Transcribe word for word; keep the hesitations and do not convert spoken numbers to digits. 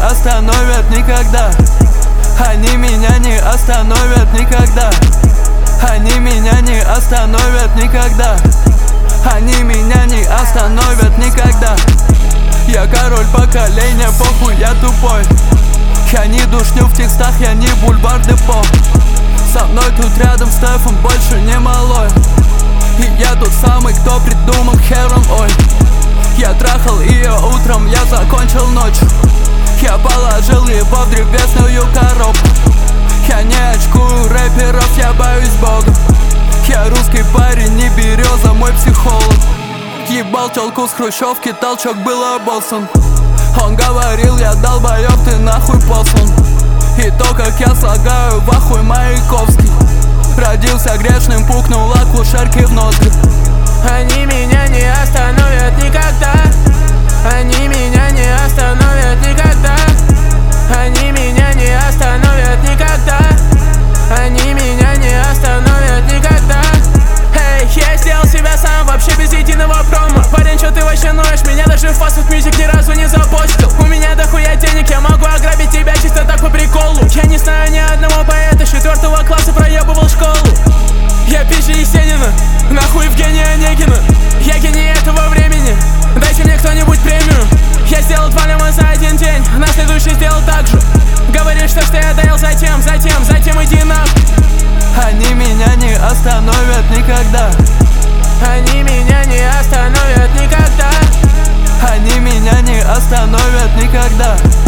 остановят никогда. Они меня не остановят никогда. Они меня не остановят никогда. Они меня не остановят никогда. Я король поколения, похуй, я тупой. Я не душню в текстах, я не бульвар Депо. Со мной тут рядом Стефан, больше не малой. И я тот самый, кто придумал хером, ой. Я трахал ее утром, я закончил ночь. Я положил его в древесную коробку. Я не очкую рэперов, я боюсь Бога. Я русский парень, не береза, мой психолог. Ебал тёлку с хрущевки, толчок был обоссан. Он говорил, я долбоёб, ты нахуй послан. И то, как я слагаю, в ахуй Маяковский. Родился грешным, пукнул акушерки в ноздри. Они меня не остановят никогда. Они меня не остановят никогда. Они меня не остановят никогда. Они меня не остановят никогда. Эй, я сделал себя сам, вообще без единого промо. Парень, чё ты вообще ноешь? Меня даже в Fast Food Music ни разу не запостил. У меня дохуя денег, я могу ограбить тебя чисто так по приколу. Я не знаю ни одного поэта, с четвертого класса проебывал школу. Я пизже Есенина, нахуй Евгения Онегина. Я гений этого времени, дайте мне кто-нибудь премию. Я сделал два ляма за один день, на следующий сделал так же. Говоришь, что, что я доел затем, затем, затем иди нахуй. Они меня не остановят никогда. Они меня не остановят никогда. Они меня не остановят никогда.